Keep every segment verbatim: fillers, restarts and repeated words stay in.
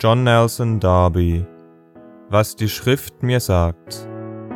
John Nelson Darby. Was die Schrift mir sagt.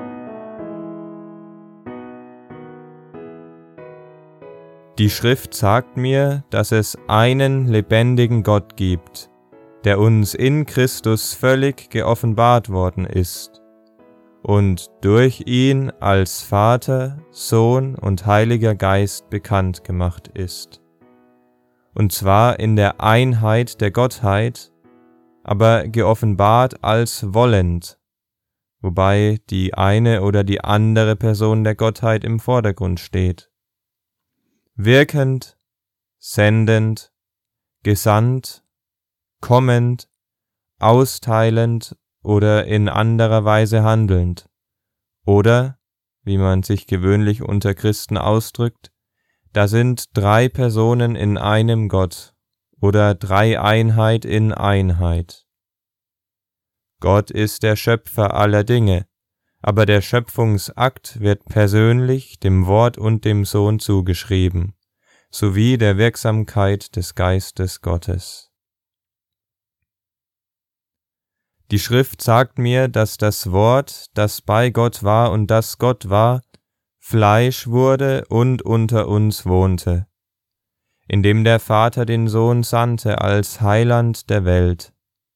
Die Schrift sagt mir, dass es einen lebendigen Gott gibt, der uns in Christus völlig geoffenbart worden ist und durch ihn als Vater, Sohn und Heiliger Geist bekannt gemacht ist. Und zwar in der Einheit der Gottheit, aber geoffenbart als wollend, wobei die eine oder die andere Person der Gottheit im Vordergrund steht. Wirkend, sendend, gesandt, kommend, austeilend oder in anderer Weise handelnd, oder, wie man sich gewöhnlich unter Christen ausdrückt, da sind drei Personen in einem Gott oder Dreieinheit in Einheit. Gott ist der Schöpfer aller Dinge, aber der Schöpfungsakt wird persönlich dem Wort und dem Sohn zugeschrieben, sowie der Wirksamkeit des Geistes Gottes. Die Schrift sagt mir, dass das Wort, das bei Gott war und das Gott war, Fleisch wurde und unter uns wohnte, indem der Vater den Sohn sandte als Heiland der Welt.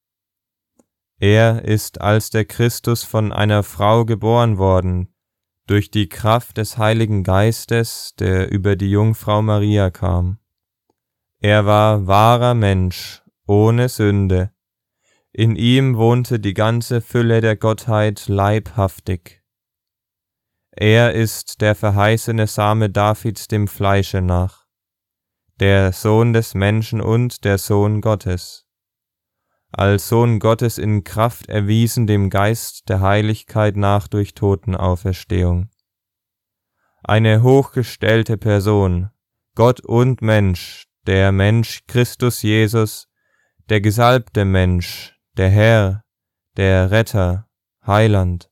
Er ist als der Christus von einer Frau geboren worden, durch die Kraft des Heiligen Geistes, der über die Jungfrau Maria kam. Er war wahrer Mensch, ohne Sünde. In ihm wohnte die ganze Fülle der Gottheit leibhaftig. Er ist der verheißene Same Davids dem Fleische nach, der Sohn des Menschen und der Sohn Gottes, als Sohn Gottes in Kraft erwiesen dem Geist der Heiligkeit nach durch Totenauferstehung. Eine hochgestellte Person, Gott und Mensch, der Mensch Christus Jesus, der gesalbte Mensch, der Herr, der Retter, Heiland.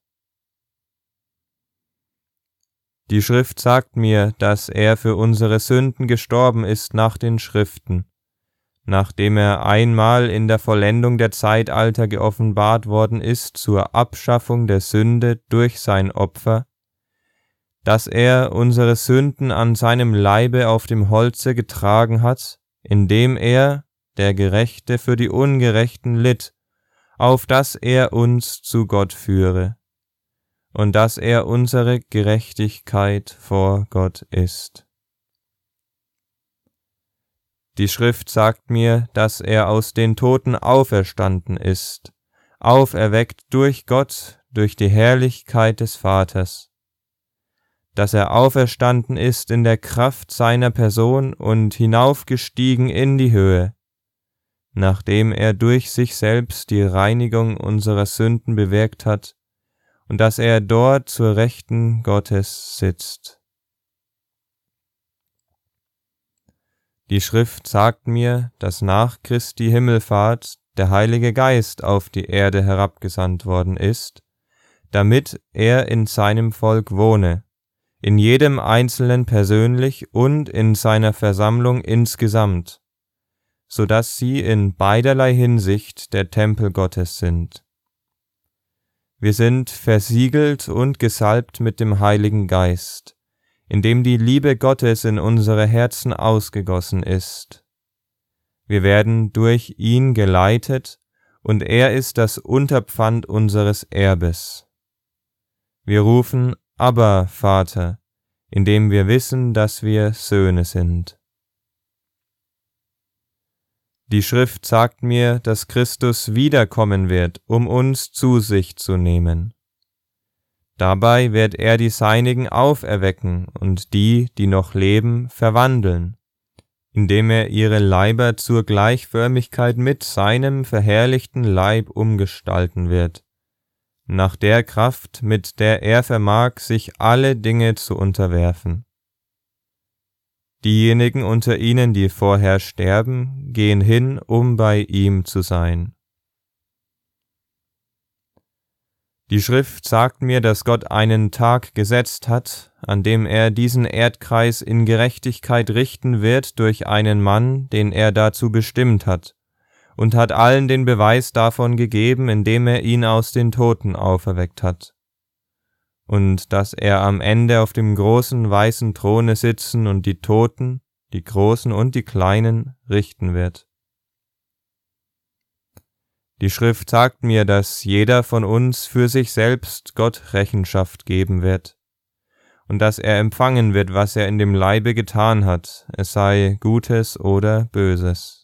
Die Schrift sagt mir, dass er für unsere Sünden gestorben ist nach den Schriften, nachdem er einmal in der Vollendung der Zeitalter geoffenbart worden ist zur Abschaffung der Sünde durch sein Opfer, dass er unsere Sünden an seinem Leibe auf dem Holze getragen hat, indem er, der Gerechte, für die Ungerechten litt, auf dass er uns zu Gott führe, und dass er unsere Gerechtigkeit vor Gott ist. Die Schrift sagt mir, dass er aus den Toten auferstanden ist, auferweckt durch Gott, durch die Herrlichkeit des Vaters, dass er auferstanden ist in der Kraft seiner Person und hinaufgestiegen in die Höhe, nachdem er durch sich selbst die Reinigung unserer Sünden bewirkt hat, und dass er dort zur Rechten Gottes sitzt. Die Schrift sagt mir, dass nach Christi Himmelfahrt der Heilige Geist auf die Erde herabgesandt worden ist, damit er in seinem Volk wohne, in jedem Einzelnen persönlich und in seiner Versammlung insgesamt, so dass sie in beiderlei Hinsicht der Tempel Gottes sind. Wir sind versiegelt und gesalbt mit dem Heiligen Geist, indem die Liebe Gottes in unsere Herzen ausgegossen ist. Wir werden durch ihn geleitet, und er ist das Unterpfand unseres Erbes. Wir rufen Abba, Vater, indem wir wissen, dass wir Söhne sind. Die Schrift sagt mir, dass Christus wiederkommen wird, um uns zu sich zu nehmen. Dabei wird er die Seinigen auferwecken und die, die noch leben, verwandeln, indem er ihre Leiber zur Gleichförmigkeit mit seinem verherrlichten Leib umgestalten wird, nach der Kraft, mit der er vermag, sich alle Dinge zu unterwerfen. Diejenigen unter ihnen, die vorher sterben, gehen hin, um bei ihm zu sein. Die Schrift sagt mir, dass Gott einen Tag gesetzt hat, an dem er diesen Erdkreis in Gerechtigkeit richten wird durch einen Mann, den er dazu bestimmt hat, und hat allen den Beweis davon gegeben, indem er ihn aus den Toten auferweckt hat. Und dass er am Ende auf dem großen weißen Throne sitzen und die Toten, die Großen und die Kleinen, richten wird. Die Schrift sagt mir, dass jeder von uns für sich selbst Gott Rechenschaft geben wird und dass er empfangen wird, was er in dem Leibe getan hat, es sei Gutes oder Böses.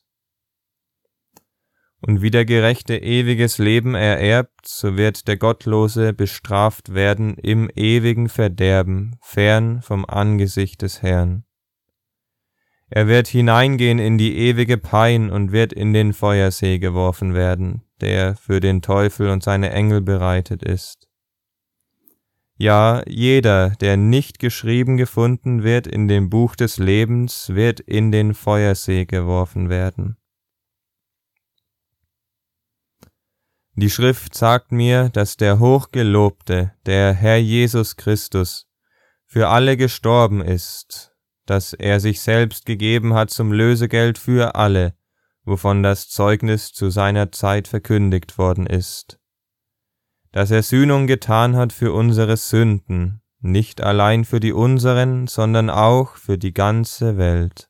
Und wie der Gerechte ewiges Leben ererbt, so wird der Gottlose bestraft werden im ewigen Verderben, fern vom Angesicht des Herrn. Er wird hineingehen in die ewige Pein und wird in den Feuersee geworfen werden, der für den Teufel und seine Engel bereitet ist. Ja, jeder, der nicht geschrieben gefunden wird in dem Buch des Lebens, wird in den Feuersee geworfen werden. Die Schrift sagt mir, dass der Hochgelobte, der Herr Jesus Christus, für alle gestorben ist, dass er sich selbst gegeben hat zum Lösegeld für alle, wovon das Zeugnis zu seiner Zeit verkündigt worden ist, dass er Sühnung getan hat für unsere Sünden, nicht allein für die unseren, sondern auch für die ganze Welt.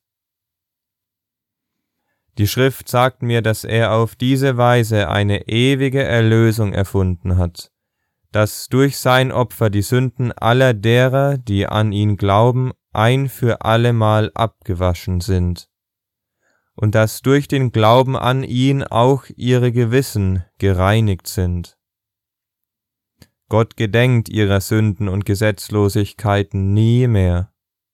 Die Schrift sagt mir, dass er auf diese Weise eine ewige Erlösung erfunden hat, dass durch sein Opfer die Sünden aller derer, die an ihn glauben, ein für allemal abgewaschen sind, und dass durch den Glauben an ihn auch ihre Gewissen gereinigt sind. Gott gedenkt ihrer Sünden und Gesetzlosigkeiten nie mehr.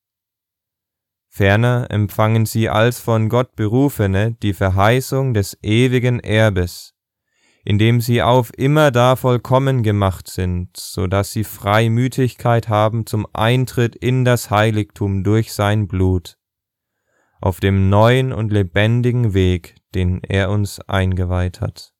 Ferner empfangen sie als von Gott Berufene die Verheißung des ewigen Erbes, indem sie auf immerdar vollkommen gemacht sind, so dass sie Freimütigkeit haben zum Eintritt in das Heiligtum durch sein Blut, auf dem neuen und lebendigen Weg, den er uns eingeweiht hat.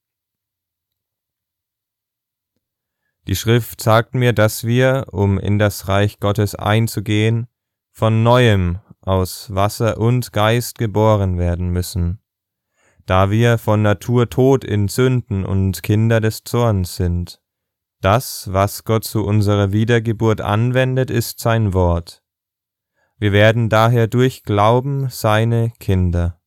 Die Schrift sagt mir, dass wir, um in das Reich Gottes einzugehen, von Neuem aus Wasser und Geist geboren werden müssen, da wir von Natur tot in Sünden und Kinder des Zorns sind. Das, was Gott zu unserer Wiedergeburt anwendet, ist sein Wort. Wir werden daher durch Glauben seine Kinder.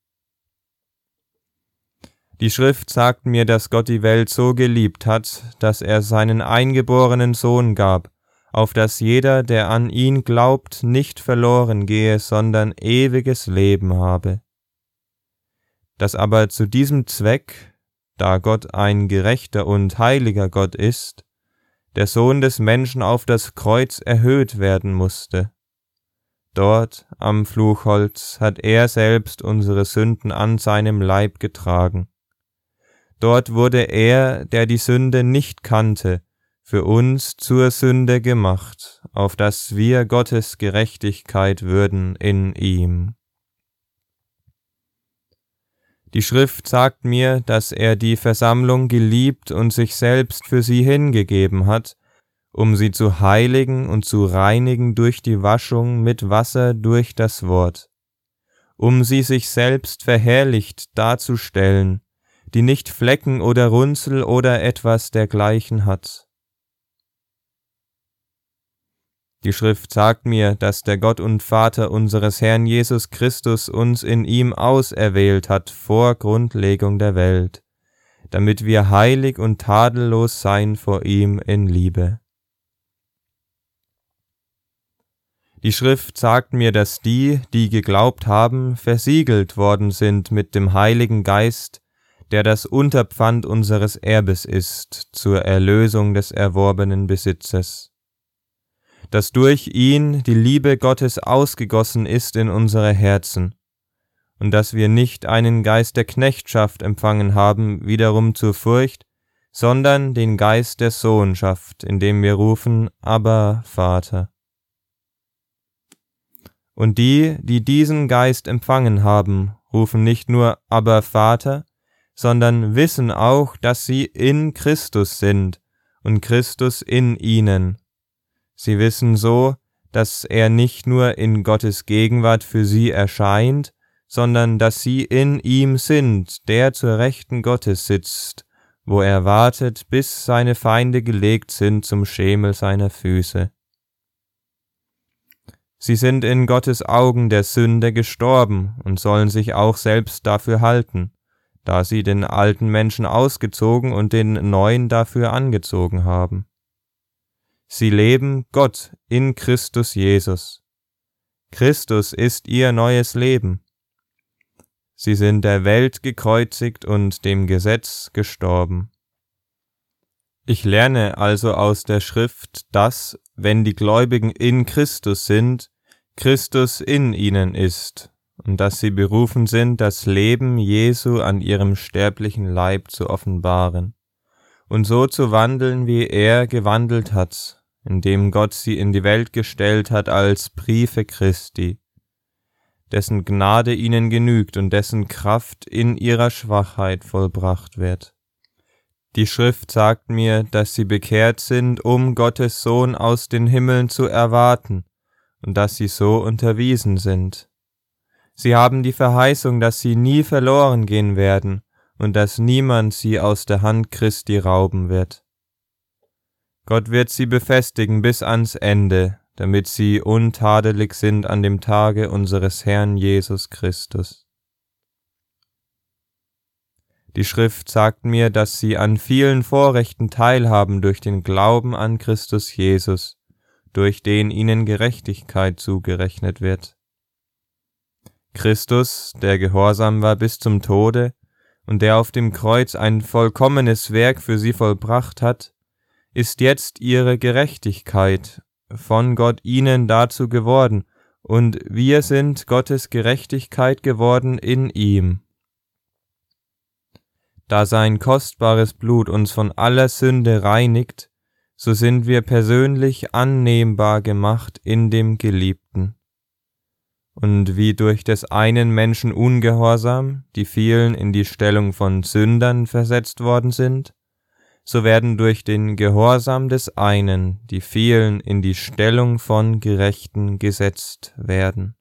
Die Schrift sagt mir, dass Gott die Welt so geliebt hat, dass er seinen eingeborenen Sohn gab, auf dass jeder, der an ihn glaubt, nicht verloren gehe, sondern ewiges Leben habe. Dass aber zu diesem Zweck, da Gott ein gerechter und heiliger Gott ist, der Sohn des Menschen auf das Kreuz erhöht werden musste. Dort am Fluchholz hat er selbst unsere Sünden an seinem Leib getragen. Dort wurde er, der die Sünde nicht kannte, für uns zur Sünde gemacht, auf dass wir Gottes Gerechtigkeit würden in ihm. Die Schrift sagt mir, dass er die Versammlung geliebt und sich selbst für sie hingegeben hat, um sie zu heiligen und zu reinigen durch die Waschung mit Wasser durch das Wort, um sie sich selbst verherrlicht darzustellen, die nicht Flecken oder Runzel oder etwas dergleichen hat. Die Schrift sagt mir, dass der Gott und Vater unseres Herrn Jesus Christus uns in ihm auserwählt hat vor Grundlegung der Welt, damit wir heilig und tadellos sein vor ihm in Liebe. Die Schrift sagt mir, dass die, die geglaubt haben, versiegelt worden sind mit dem Heiligen Geist, der das Unterpfand unseres Erbes ist, zur Erlösung des erworbenen Besitzes. Dass durch ihn die Liebe Gottes ausgegossen ist in unsere Herzen, und dass wir nicht einen Geist der Knechtschaft empfangen haben, wiederum zur Furcht, sondern den Geist der Sohnschaft, indem wir rufen, Abba, Vater. Und die, die diesen Geist empfangen haben, rufen nicht nur Abba, Vater, sondern wissen auch, dass sie in Christus sind und Christus in ihnen. Sie wissen so, dass er nicht nur in Gottes Gegenwart für sie erscheint, sondern dass sie in ihm sind, der zur Rechten Gottes sitzt, wo er wartet, bis seine Feinde gelegt sind zum Schemel seiner Füße. Sie sind in Gottes Augen der Sünde gestorben und sollen sich auch selbst dafür halten, da sie den alten Menschen ausgezogen und den neuen dafür angezogen haben. Sie leben Gott in Christus Jesus. Christus ist ihr neues Leben. Sie sind der Welt gekreuzigt und dem Gesetz gestorben. Ich lerne also aus der Schrift, dass, wenn die Gläubigen in Christus sind, Christus in ihnen ist und dass sie berufen sind, das Leben Jesu an ihrem sterblichen Leib zu offenbaren und so zu wandeln, wie er gewandelt hat, indem Gott sie in die Welt gestellt hat als Briefe Christi, dessen Gnade ihnen genügt und dessen Kraft in ihrer Schwachheit vollbracht wird. Die Schrift sagt mir, dass sie bekehrt sind, um Gottes Sohn aus den Himmeln zu erwarten, und dass sie so unterwiesen sind. Sie haben die Verheißung, dass sie nie verloren gehen werden und dass niemand sie aus der Hand Christi rauben wird. Gott wird sie befestigen bis ans Ende, damit sie untadelig sind an dem Tage unseres Herrn Jesus Christus. Die Schrift sagt mir, dass sie an vielen Vorrechten teilhaben durch den Glauben an Christus Jesus, durch den ihnen Gerechtigkeit zugerechnet wird. Christus, der gehorsam war bis zum Tode und der auf dem Kreuz ein vollkommenes Werk für sie vollbracht hat, ist jetzt ihre Gerechtigkeit, von Gott ihnen dazu geworden, und wir sind Gottes Gerechtigkeit geworden in ihm. Da sein kostbares Blut uns von aller Sünde reinigt, so sind wir persönlich annehmbar gemacht in dem Geliebten. Und wie durch des einen Menschen Ungehorsam die vielen in die Stellung von Sündern versetzt worden sind, so werden durch den Gehorsam des einen die vielen in die Stellung von Gerechten gesetzt werden.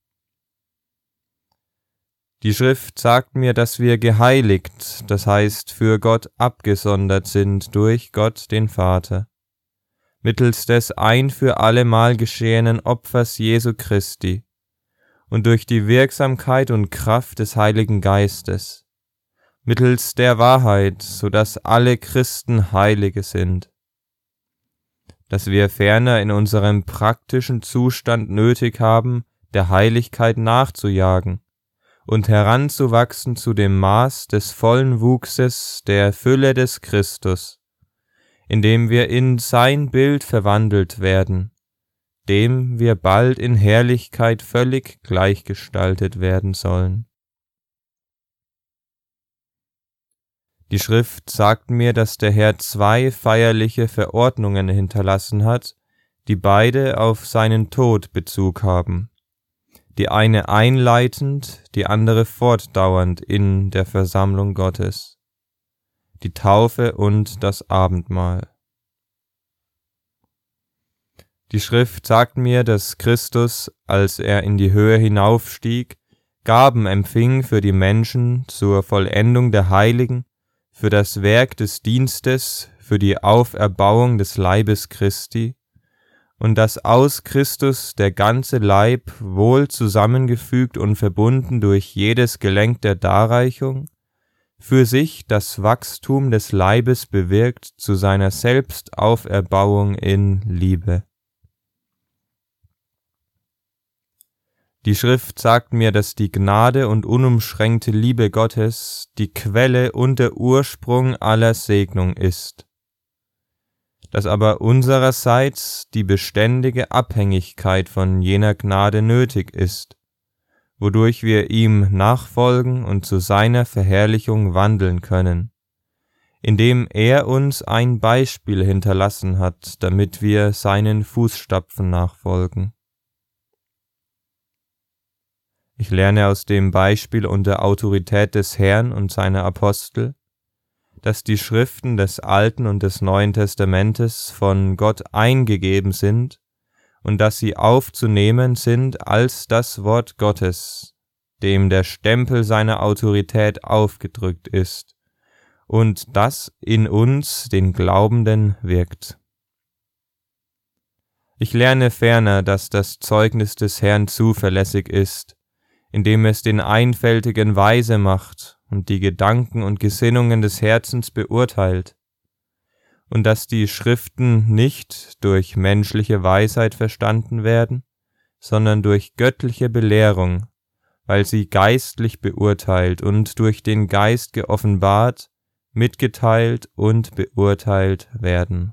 Die Schrift sagt mir, dass wir geheiligt, das heißt für Gott abgesondert sind durch Gott den Vater, mittels des ein für allemal geschehenen Opfers Jesu Christi und durch die Wirksamkeit und Kraft des Heiligen Geistes, mittels der Wahrheit, so dass alle Christen Heilige sind, dass wir ferner in unserem praktischen Zustand nötig haben, der Heiligkeit nachzujagen und heranzuwachsen zu dem Maß des vollen Wuchses der Fülle des Christus, indem wir in sein Bild verwandelt werden, dem wir bald in Herrlichkeit völlig gleichgestaltet werden sollen. Die Schrift sagt mir, dass der Herr zwei feierliche Verordnungen hinterlassen hat, die beide auf seinen Tod Bezug haben, die eine einleitend, die andere fortdauernd in der Versammlung Gottes, die Taufe und das Abendmahl. Die Schrift sagt mir, dass Christus, als er in die Höhe hinaufstieg, Gaben empfing für die Menschen zur Vollendung der Heiligen, für das Werk des Dienstes, für die Auferbauung des Leibes Christi, und dass aus Christus der ganze Leib wohl zusammengefügt und verbunden durch jedes Gelenk der Darreichung, für sich das Wachstum des Leibes bewirkt zu seiner Selbstauferbauung in Liebe. Die Schrift sagt mir, dass die Gnade und unumschränkte Liebe Gottes die Quelle und der Ursprung aller Segnung ist, dass aber unsererseits die beständige Abhängigkeit von jener Gnade nötig ist, wodurch wir ihm nachfolgen und zu seiner Verherrlichung wandeln können, indem er uns ein Beispiel hinterlassen hat, damit wir seinen Fußstapfen nachfolgen. Ich lerne aus dem Beispiel und der Autorität des Herrn und seiner Apostel, dass die Schriften des Alten und des Neuen Testamentes von Gott eingegeben sind und dass sie aufzunehmen sind als das Wort Gottes, dem der Stempel seiner Autorität aufgedrückt ist und das in uns, den Glaubenden, wirkt. Ich lerne ferner, dass das Zeugnis des Herrn zuverlässig ist, indem es den Einfältigen weise macht und die Gedanken und Gesinnungen des Herzens beurteilt, und dass die Schriften nicht durch menschliche Weisheit verstanden werden, sondern durch göttliche Belehrung, weil sie geistlich beurteilt und durch den Geist geoffenbart, mitgeteilt und beurteilt werden.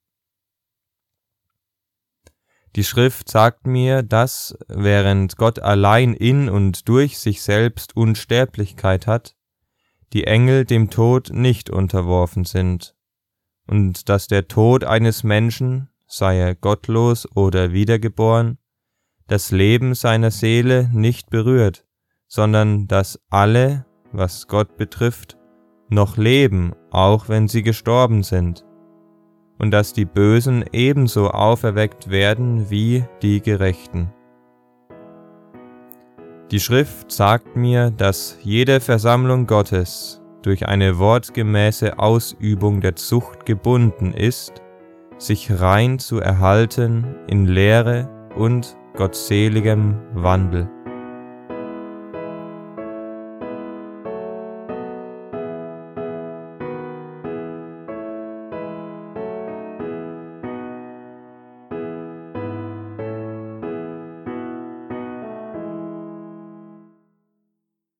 Die Schrift sagt mir, dass, während Gott allein in und durch sich selbst Unsterblichkeit hat, die Engel dem Tod nicht unterworfen sind, und dass der Tod eines Menschen, sei er gottlos oder wiedergeboren, das Leben seiner Seele nicht berührt, sondern dass alle, was Gott betrifft, noch leben, auch wenn sie gestorben sind, und dass die Bösen ebenso auferweckt werden wie die Gerechten. Die Schrift sagt mir, dass jede Versammlung Gottes durch eine wortgemäße Ausübung der Zucht gebunden ist, sich rein zu erhalten in Lehre und gottseligem Wandel.